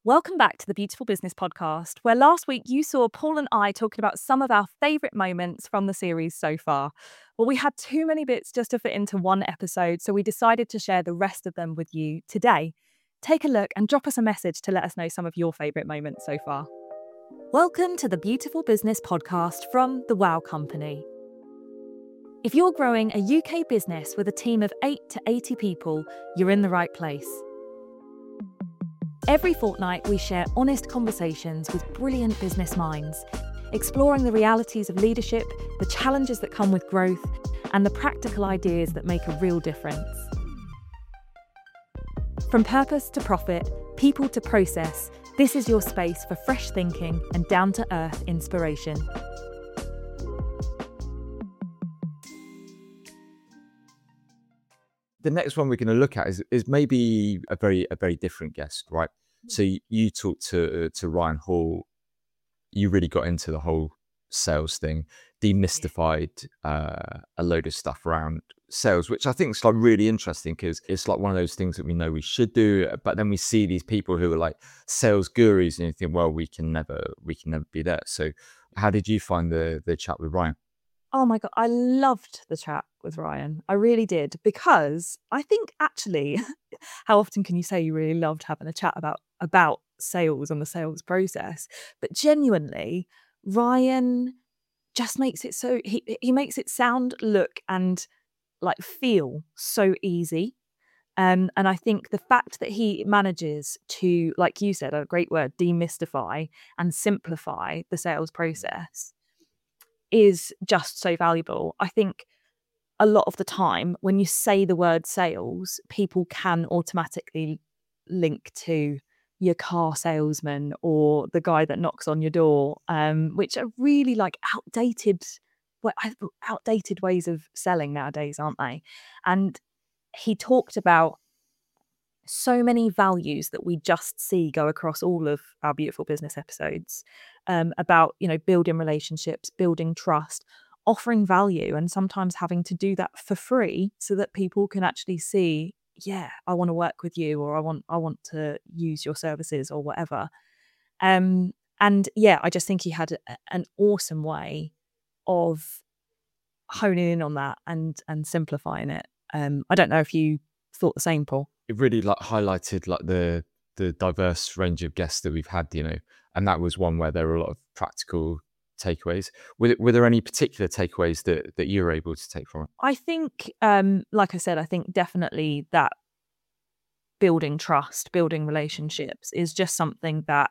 Welcome back to the Beautiful Business Podcast, where last week you saw Paul and I talking about some of our favourite moments from the series so far. Well, we had too many bits just to fit into one episode, so we decided to share the rest of them with you today. Take a look and drop us a message to let us know some of your favourite moments so far. Welcome to the Beautiful Business Podcast from The Wow Company. If you're growing a UK business with a team of 8 to 80 people, you're in the right place. Every fortnight, we share honest conversations with brilliant business minds, exploring the realities of leadership, the challenges that come with growth, and the practical ideas that make a real difference. From purpose to profit, people to process, this is your space for fresh thinking and down-to-earth inspiration. The next one we're going to look at is maybe a very different guest, right? So you talked to Ryan Hall. You really got into the whole sales thing, demystified a load of stuff around sales, which I think is like really interesting because it's like one of those things that we know we should do, but then we see these people who are like sales gurus, and you think, well, we can never be there. So, how did you find the chat with Ryan? Oh my God, I loved the chat with Ryan. I really did, because I think actually, how often can you say you really loved having a chat about sales and the sales process? But genuinely, Ryan just makes it so he makes it sound, look, and like feel so easy. And I think the fact that he manages to, like you said, a great word, demystify and simplify the sales process is just so valuable. I think a lot of the time when you say the word sales, people can automatically link to your car salesman or the guy that knocks on your door, which are really like outdated ways of selling nowadays, aren't they? And he talked about so many values that we just see go across all of our Beautiful Business episodes, about, building relationships, building trust, offering value, and sometimes having to do that for free so that people can actually see, yeah, I want to work with you, or I want to use your services or whatever. And yeah, I just think he had an awesome way of honing in on that and simplifying it. I don't know if you thought the same, Paul. It really like highlighted like the diverse range of guests that we've had, and that was one where there were a lot of practical takeaways. Were there any particular takeaways that you were able to take from it? I think, like I said, I think definitely that building trust, building relationships is just something that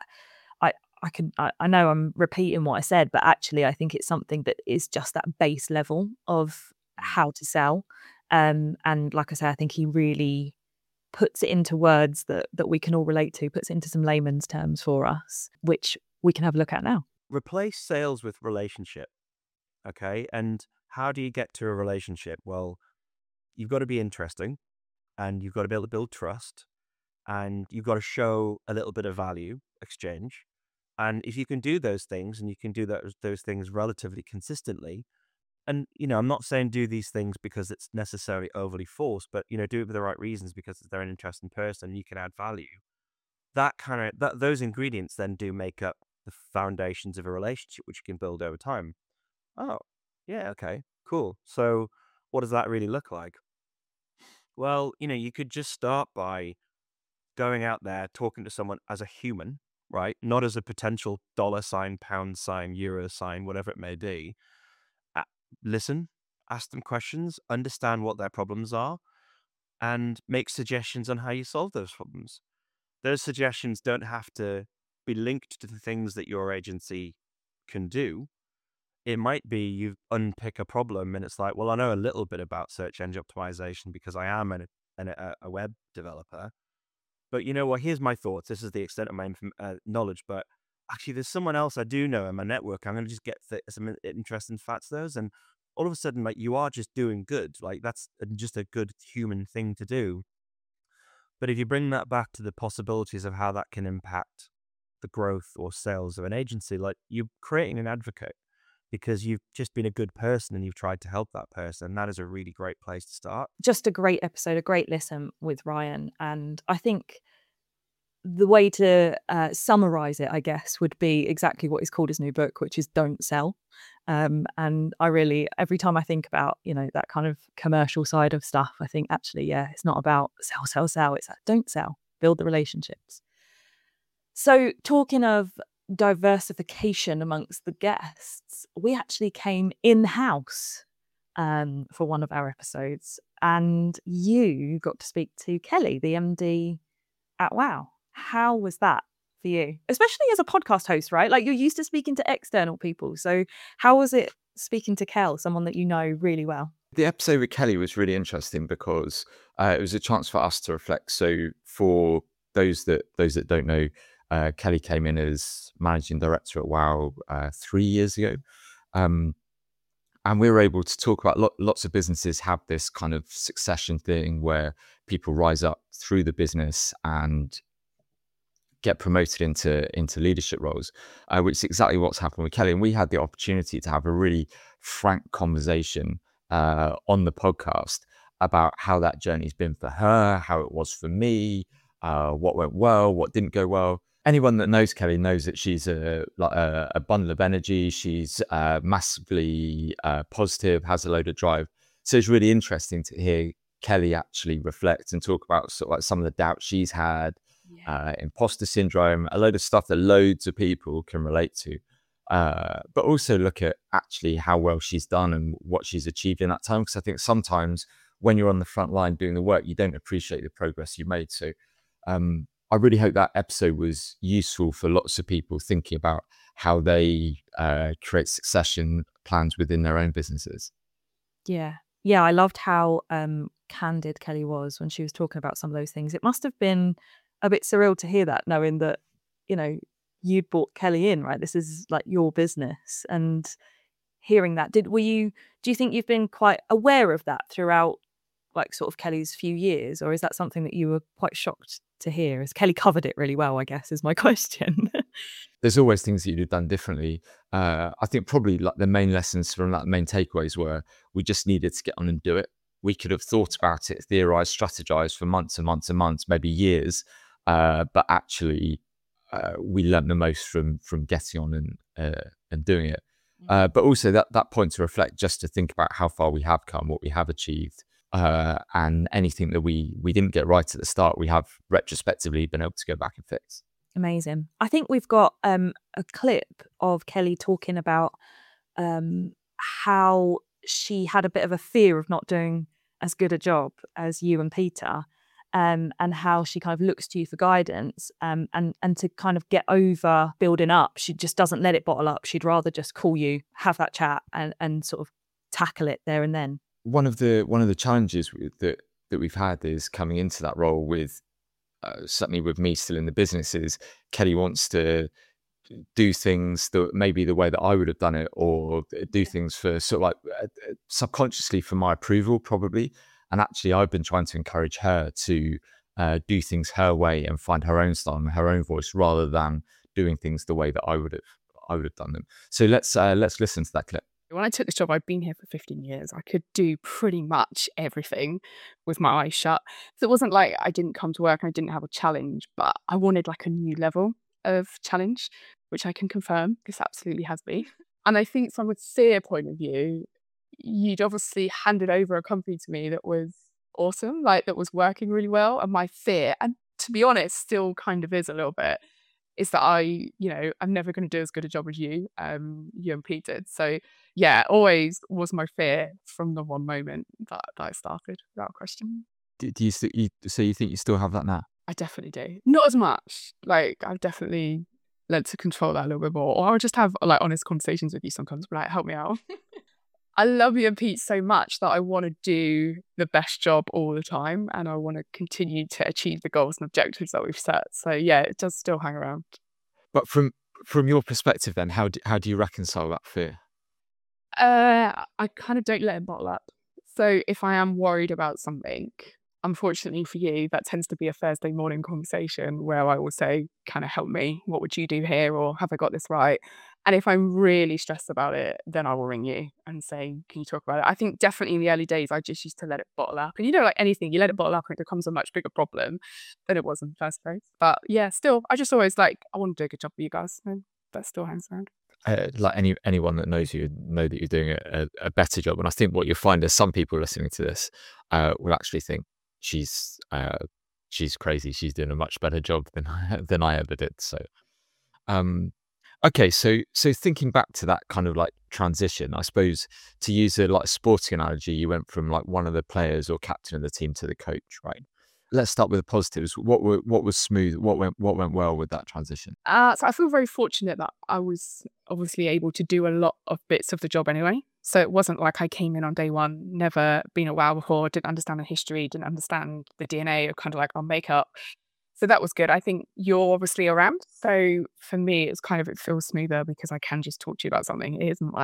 I know I'm repeating what I said, but actually I think it's something that is just that base level of how to sell. And like I say, I think he really puts it into words that we can all relate to, puts it into some layman's terms for us, which we can have a look at now. Replace sales with relationship. Okay. And how do you get to a relationship? Well, you've got to be interesting, and you've got to be able to build trust, and you've got to show a little bit of value exchange. And if you can do those things, and you can do those things relatively consistently, and, I'm not saying do these things because it's necessarily overly forced, but, do it for the right reasons, because they're an interesting person, you can add value. Those ingredients then do make up the foundations of a relationship, which you can build over time. Oh, yeah, okay, cool. So what does that really look like? Well, you could just start by going out there, talking to someone as a human, right? Not as a potential dollar sign, pound sign, euro sign, whatever it may be. Listen, ask them questions, understand what their problems are, and make suggestions on how you solve those problems. Those suggestions don't have to be linked to the things that your agency can do. It might be you unpick a problem and it's like, well, I know a little bit about search engine optimization because I am a web developer. But you know what? Here's my thoughts. This is the extent of my knowledge. But actually, there's someone else I do know in my network. I'm going to just get some interesting facts those. And all of a sudden, like, you are just doing good. Like, that's just a good human thing to do. But if you bring that back to the possibilities of how that can impact the growth or sales of an agency, like, you're creating an advocate because you've just been a good person and you've tried to help that person. That is a really great place to start. Just a great episode, a great listen with Ryan. And I think the way to summarize it, I guess, would be exactly what is called his new book, which is Don't Sell. And I really, every time I think about, that kind of commercial side of stuff, I think actually, it's not about sell, sell, sell. It's don't sell, build the relationships. So talking of diversification amongst the guests, we actually came in-house for one of our episodes, and you got to speak to Kelly, the MD at WoW. How was that for you? Especially as a podcast host, right? Like, you're used to speaking to external people. So how was it speaking to Kel, someone that you know really well? The episode with Kelly was really interesting because it was a chance for us to reflect. So for those that don't know, Kelly came in as managing director at WoW 3 years ago. And we were able to talk about lots of businesses have this kind of succession thing where people rise up through the business and get promoted into leadership roles, which is exactly what's happened with Kelly. And we had the opportunity to have a really frank conversation on the podcast about how that journey's been for her, how it was for me, what went well, what didn't go well. Anyone that knows Kelly knows that she's a bundle of energy. She's massively positive, has a load of drive. So it's really interesting to hear Kelly actually reflect and talk about sort of like some of the doubts she's had, imposter syndrome, a load of stuff that loads of people can relate to. But also look at actually how well she's done and what she's achieved in that time. Because I think sometimes when you're on the front line doing the work, you don't appreciate the progress you made. So I really hope that episode was useful for lots of people thinking about how they create succession plans within their own businesses. Yeah, I loved how candid Kelly was when she was talking about some of those things. It must have been a bit surreal to hear that, knowing that, you'd brought Kelly in, right? This is like your business, and hearing that, do you think you've been quite aware of that throughout, like, sort of Kelly's few years, or is that something that you were quite shocked to hear? Has Kelly covered it really well, I guess, is my question. There's always things that you'd have done differently. I think probably like the main lessons from that, the main takeaways were we just needed to get on and do it. We could have thought about it, theorized, strategized for months and months and months, maybe years, but actually we learned the most from getting on and doing it. But also that point to reflect, just to think about how far we have come, what we have achieved, and anything that we didn't get right at the start, we have retrospectively been able to go back and fix. Amazing. I think we've got a clip of Kelly talking about how she had a bit of a fear of not doing as good a job as you and Peter, and how she kind of looks to you for guidance, and to kind of get over building up. She just doesn't let it bottle up. She'd rather just call you, have that chat, and sort of tackle it there and then. One of the challenges that we've had is coming into that role with certainly with me still in the business is Kelly wants to do things that maybe the way that I would have done it, or do things for sort of like subconsciously for my approval probably. And actually I've been trying to encourage her to do things her way and find her own style and her own voice rather than doing things the way that I would have done them. So let's listen to that clip. When I took this job, I'd been here for 15 years. I could do pretty much everything with my eyes shut. So it wasn't like I didn't come to work and I didn't have a challenge, but I wanted like a new level of challenge, which I can confirm this absolutely has been. And I think from a fear point of view, you'd obviously handed over a company to me that was awesome, like that was working really well. And my fear, and to be honest, still kind of is a little bit, is that I'm never going to do as good a job as you and Pete did. So yeah, always was my fear from the one moment that I started, without question. Do you think you still have that now? I definitely do. Not as much. Like, I've definitely learned to control that a little bit more. Or I'll just have like honest conversations with you sometimes, but like, help me out. I love you and Pete so much that I want to do the best job all the time, and I want to continue to achieve the goals and objectives that we've set. So yeah, it does still hang around. But from your perspective then, how do you reconcile that fear? I kind of don't let it bottle up. So if I am worried about something, unfortunately for you, that tends to be a Thursday morning conversation where I will say, kind of help me. What would you do here? Or have I got this right? And if I'm really stressed about it, then I will ring you and say, can you talk about it? I think definitely in the early days, I just used to let it bottle up. And like anything, you let it bottle up and it becomes a much bigger problem than it was in the first place. But yeah, still, I just always I want to do a good job for you guys. And that still hangs around. Like anyone that knows you know that you're doing a better job. And I think what you'll find is some people listening to this will actually think she's crazy. She's doing a much better job than I ever did. So, okay. So thinking back to that kind of transition, I suppose to use a sporting analogy, you went from one of the players or captain of the team to the coach, right? Let's start with the positives. What was smooth? What went well with that transition? So I feel very fortunate that I was obviously able to do a lot of bits of the job anyway. So it wasn't like I came in on day one, never been a WoW before, didn't understand the history, didn't understand the DNA of kind of our makeup. So that was good. I think you're obviously around. So for me, it feels smoother because I can just talk to you about something. It isn't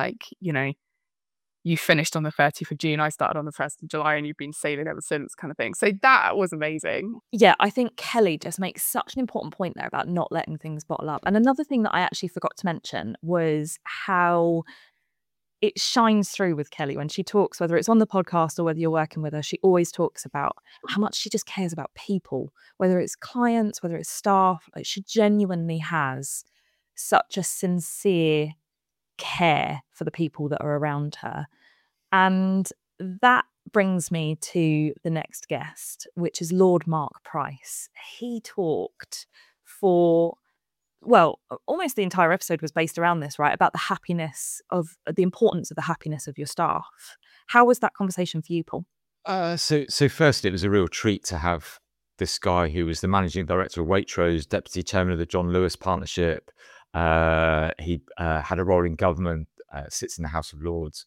you finished on the 30th of June, I started on the 1st of July, and you've been sailing ever since kind of thing. So that was amazing. Yeah, I think Kelly just makes such an important point there about not letting things bottle up. And another thing that I actually forgot to mention was how it shines through with Kelly when she talks, whether it's on the podcast or whether you're working with her, she always talks about how much she just cares about people, whether it's clients, whether it's staff. She genuinely has such a sincere care for the people that are around her. And that brings me to the next guest, which is Lord Mark Price. He talked for, almost the entire episode was based around this, right? About the importance of the happiness of your staff. How was that conversation for you, Paul? So first, it was a real treat to have this guy who was the managing director of Waitrose, deputy chairman of the John Lewis Partnership. He had a role in government, sits in the House of Lords.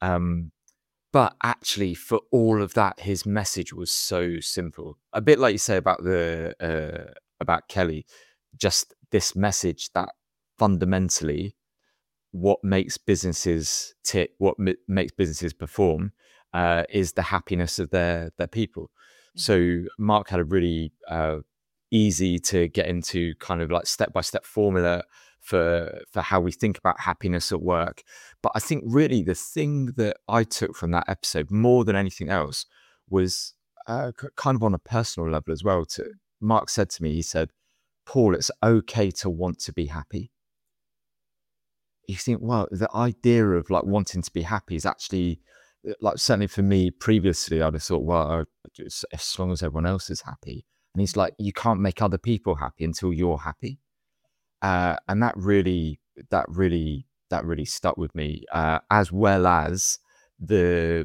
But actually, for all of that, his message was so simple. A bit like you say about about Kelly, just this message that fundamentally, what makes businesses tick, makes businesses perform, is the happiness of their people. So Mark had a really easy to get into kind of step-by-step formula for how we think about happiness at work. But I think really the thing that I took from that episode more than anything else was kind of on a personal level as well. Mark said to me, he said, Paul, it's okay to want to be happy. You think, well, the idea of wanting to be happy is actually certainly for me previously, I'd have thought, well, as long as everyone else is happy. And he's like, you can't make other people happy until you're happy. And that really stuck with me, as well as the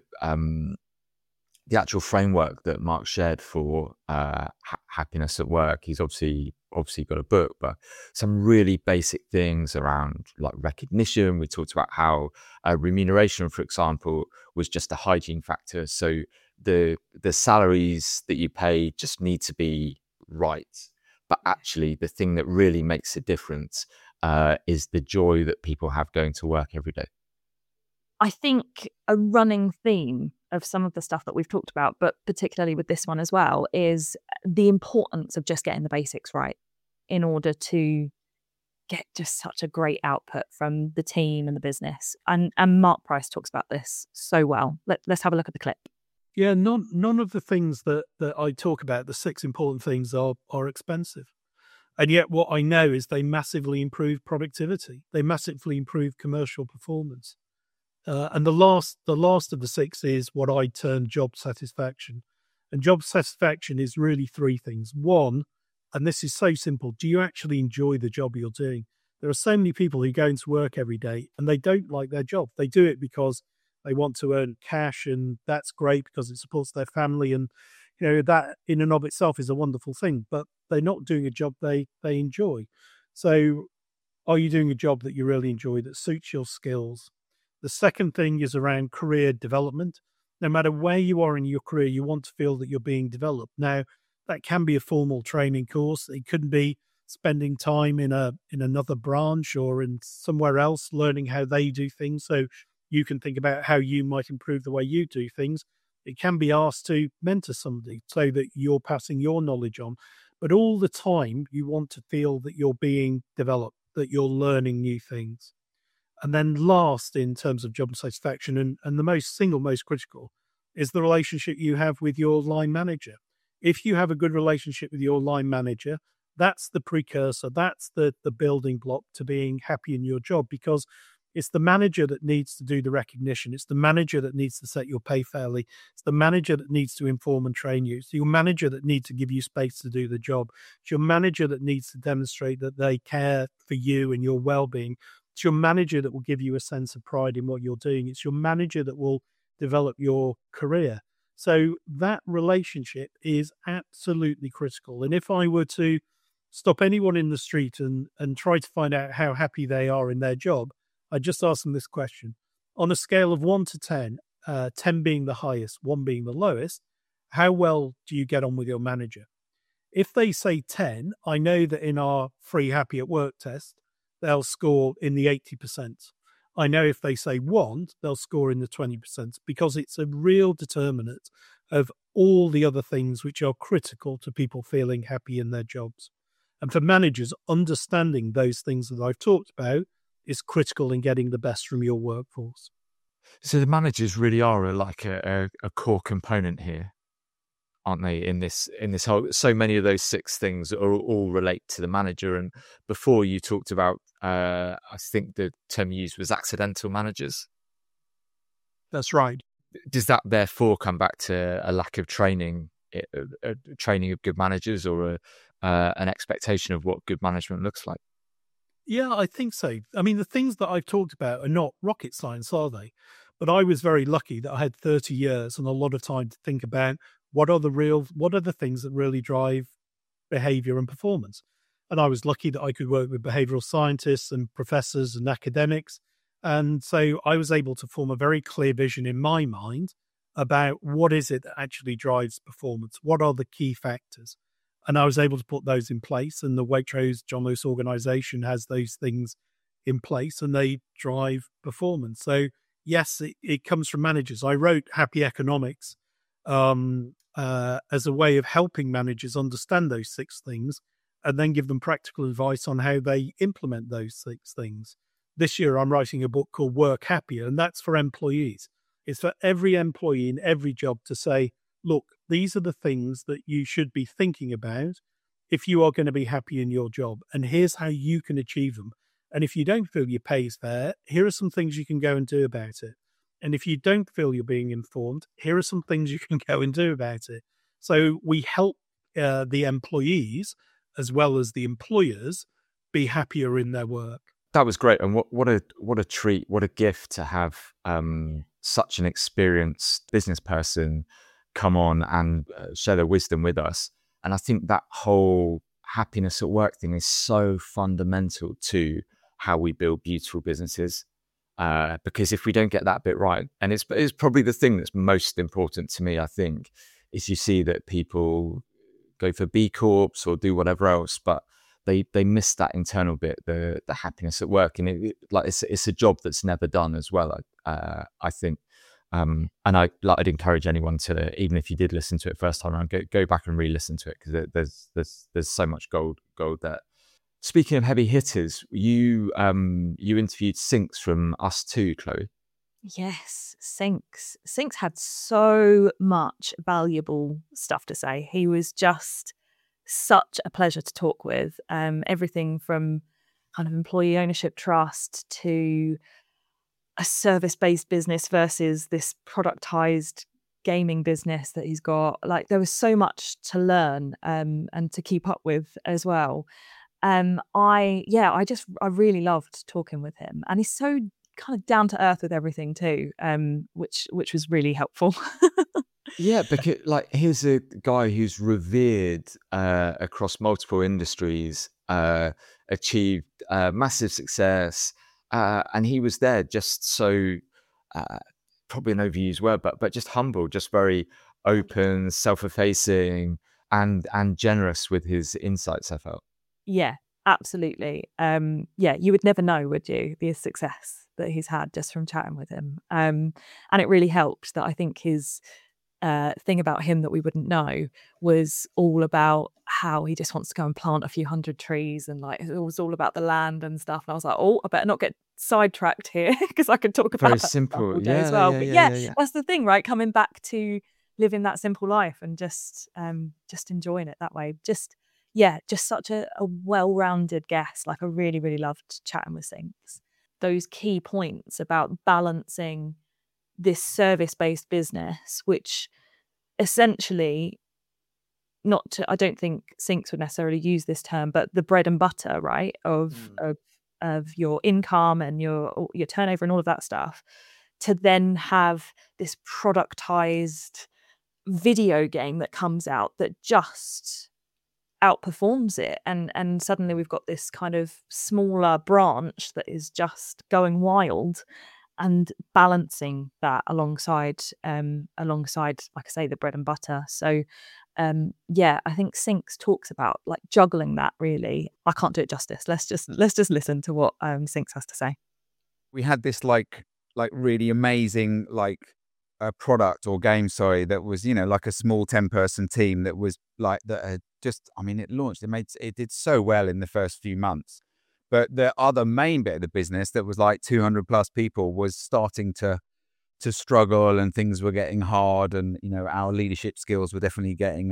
actual framework that Mark shared for happiness at work. He's obviously got a book, but some really basic things around recognition. We talked about how remuneration, for example, was just a hygiene factor. So the salaries that you pay just need to be right. But actually, the thing that really makes a difference is the joy that people have going to work every day. I think a running theme of some of the stuff that we've talked about, but particularly with this one as well, is the importance of just getting the basics right in order to get just such a great output from the team and the business. And Mark Price talks about this so well. Let's have a look at the clip. Yeah, none of the things that I talk about, the 6 important things, are expensive. And yet what I know is they massively improve productivity. They massively improve commercial performance. And the last of the 6 is what I term job satisfaction. And job satisfaction is really 3 things. 1, and this is so simple, do you actually enjoy the job you're doing? There are so many people who go into work every day and they don't like their job. They do it because they want to earn cash, and that's great because it supports their family. And, that in and of itself is a wonderful thing, but they're not doing a job they enjoy. So are you doing a job that you really enjoy, that suits your skills? The second thing is around career development. No matter where you are in your career, you want to feel that you're being developed. Now, that can be a formal training course. It could be spending time in another branch or in somewhere else, learning how they do things. So you can think about how you might improve the way you do things. It can be asked to mentor somebody so that you're passing your knowledge on. But all the time, you want to feel that you're being developed, that you're learning new things. And then last, in terms of job satisfaction, and the most critical, is the relationship you have with your line manager. If you have a good relationship with your line manager, that's the precursor, that's the building block to being happy in your job, because it's the manager that needs to do the recognition. It's the manager that needs to set your pay fairly. It's the manager that needs to inform and train you. It's your manager that needs to give you space to do the job. It's your manager that needs to demonstrate that they care for you and your well-being. It's your manager that will give you a sense of pride in what you're doing. It's your manager that will develop your career. So that relationship is absolutely critical. And if I were to stop anyone in the street and try to find out how happy they are in their job, I just ask them this question. On a scale of 1 to 10, 10 being the highest, 1 being the lowest, how well do you get on with your manager? If they say 10, I know that in our free Happy at Work test, they'll score in the 80%. I know if they say 1, they'll score in the 20%, because it's a real determinant of all the other things which are critical to people feeling happy in their jobs. And for managers, understanding those things that I've talked about is critical in getting the best from your workforce. So the managers really are like a core component here, aren't they? In this whole, so many of those 6 things are all relate to the manager. And before you talked about, I think the term you used was accidental managers. That's right. Does that therefore come back to a lack of training, training of good managers, or an expectation of what good management looks like? Yeah, I think so. I mean, the things that I've talked about are not rocket science, are they? But I was very lucky that I had 30 years and a lot of time to think about what are the things that really drive behavior and performance. And I was lucky that I could work with behavioral scientists and professors and academics. And so I was able to form a very clear vision in my mind about what is it that actually drives performance? What are the key factors? And I was able to put those in place. And the Waitrose John Lewis organization has those things in place and they drive performance. So yes, it comes from managers. I wrote Happy Economics as a way of helping managers understand those 6 things and then give them practical advice on how they implement those 6 things. This year, I'm writing a book called Work Happier, and that's for employees. It's for every employee in every job to say, look, these are the things that you should be thinking about if you are going to be happy in your job. And here's how you can achieve them. And if you don't feel your pay is fair, here are some things you can go and do about it. And if you don't feel you're being informed, here are some things you can go and do about it. So we help the employees as well as the employers be happier in their work. That was great. And what a treat, what a gift to have such an experienced business person come on and share their wisdom with us. And I think that whole happiness at work thing is so fundamental to how we build beautiful businesses. Because if we don't get that bit right, and it's probably the thing that's most important to me, I think, is you see that people go for B Corps or do whatever else, but they miss that internal bit, the happiness at work, and it's a job that's never done as well. I think, and I'd encourage anyone to, even if you did listen to it first time around, go back and re-listen to it, because there's so much gold there. Speaking of heavy hitters, you interviewed Sinks from Us Too, Chloe. Yes, Sinks. Sinks had so much valuable stuff to say. He was just such a pleasure to talk with. Everything from kind of employee ownership trust to a service-based business versus this productized gaming business that he's got. Like, there was so much to learn and to keep up with as well. I really loved talking with him, and he's so kind of down to earth with everything too, which was really helpful. Yeah, because here's a guy who's revered across multiple industries, achieved massive success, and he was there just so probably an overused word, but just humble, just very open, self-effacing, and generous with his insights, I felt. Yeah, absolutely. You would never know, would you, the success that he's had just from chatting with him. And it really helped that I think his thing about him that we wouldn't know was all about how he just wants to go and plant a few hundred trees, and like it was all about the land and stuff. And I was like, oh, I better not get sidetracked here because I could talk about Very that stuff simple. all day Yeah, as well. yeah, But yeah. that's the thing, right? Coming back to living that simple life and just enjoying it that way. Just such a well-rounded guest. Like I really, really loved chatting with Sinks. Those key points about balancing this service-based business, which essentially I don't think Sinks would necessarily use this term, but the bread and butter, right, of your income and your turnover and all of that stuff, to then have this productized video game that comes out that just outperforms it, and suddenly we've got this kind of smaller branch that is just going wild, and balancing that alongside like I say, the bread and butter. So I think Sinks talks about like juggling that. Really, I can't do it justice. Let's just listen to what Sinks has to say. We had this like really amazing product or game, that was, like a small 10-person team that was like that had just, it launched, it did so well in the first few months. But the other main bit of the business that was like 200 plus people was starting to struggle, and things were getting hard, and our leadership skills were definitely getting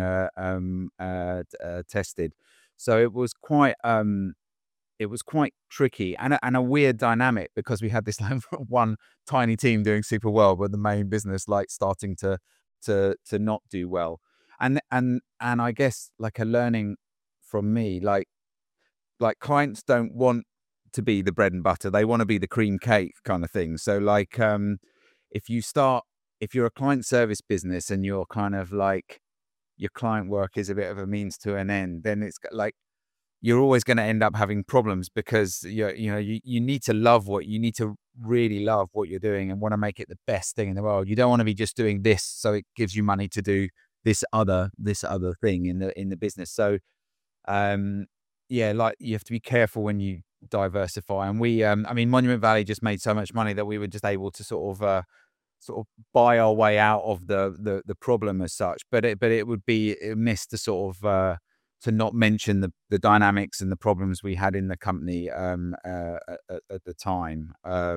tested. So it was quite tricky and a weird dynamic, because we had this one tiny team doing super well, but the main business starting to not do well. And I guess like a learning from me, like clients don't want to be the bread and butter; they want to be the cream cake kind of thing. So if you're a client service business and you're kind of like your client work is a bit of a means to an end, then it's like you're always going to end up having problems, because you need to really love what you're doing and want to make it the best thing in the world. You don't want to be just doing this so it gives you money to do this other thing in the business. So you have to be careful when you diversify. And we Monument Valley just made so much money that we were just able to sort of buy our way out of the problem as such. But it would be amiss to sort of to not mention the dynamics and the problems we had in the company at the time.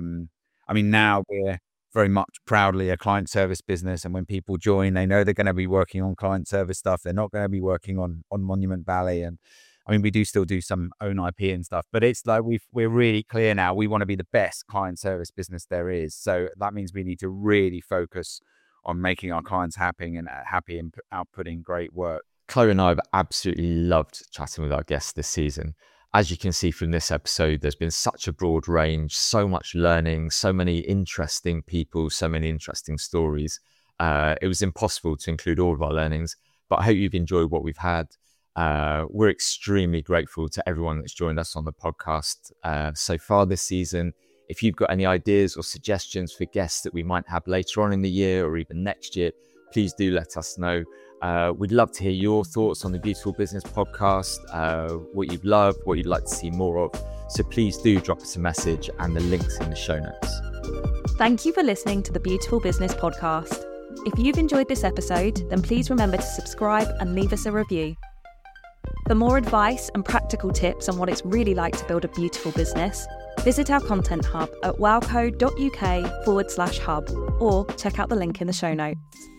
Now we're very much proudly a client service business, and when people join, they know they're going to be working on client service stuff. They're not going to be working on Monument Valley. And we do still do some own IP and stuff, but it's like we're really clear now. We want to be the best client service business there is. So that means we need to really focus on making our clients happy and outputting great work. Chloe and I have absolutely loved chatting with our guests this season. As you can see from this episode, there's been such a broad range, so much learning, so many interesting people, so many interesting stories. It was impossible to include all of our learnings, but I hope you've enjoyed what we've had. We're extremely grateful to everyone that's joined us on the podcast so far this season. If you've got any ideas or suggestions for guests that we might have later on in the year or even next year, please do let us know. We'd love to hear your thoughts on the Beautiful Business podcast, what you've loved, what you'd like to see more of. So please do drop us a message, and the link's in the show notes. Thank you for listening to the Beautiful Business podcast. If you've enjoyed this episode, then please remember to subscribe and leave us a review. For more advice and practical tips on what it's really like to build a beautiful business, visit our content hub at wowco.uk/hub, or check out the link in the show notes.